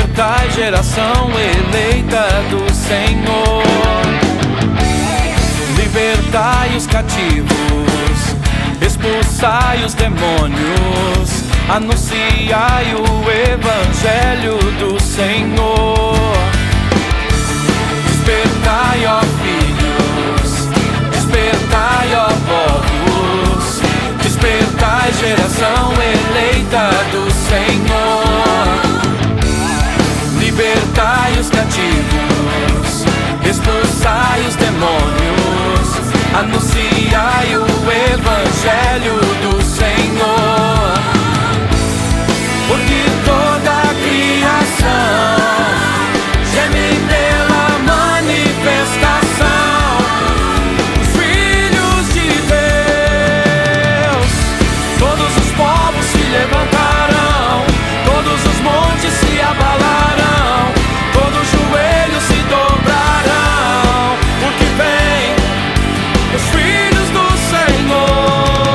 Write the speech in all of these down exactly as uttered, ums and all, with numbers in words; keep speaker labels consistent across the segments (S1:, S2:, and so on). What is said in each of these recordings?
S1: Despertai, geração eleita do Senhor. Libertai os cativos, expulsai os demônios, anunciai o evangelho do Senhor. Despertai, ó filhos, despertai, ó povos, despertai, geração eleita do Senhor. Libertai os cativos, expulsai os demônios, anunciai o evangelho do Senhor. Porque toda a criação geme pela manifestação dos filhos de Deus. Todos os povos se levantarão, todos os montes se abalarão, todos os joelhos se dobrarão, porque vem os filhos do Senhor.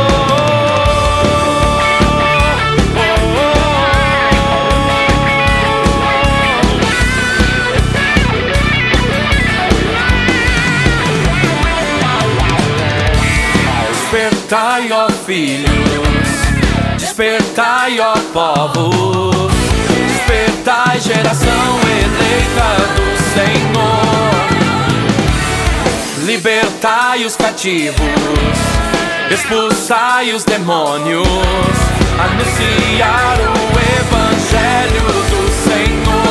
S1: Despertai, ó filhos, despertai, ó povos, despertai, geração eleita do Senhor. Libertai os cativos, expulsai os demônios, anunciar o evangelho do Senhor.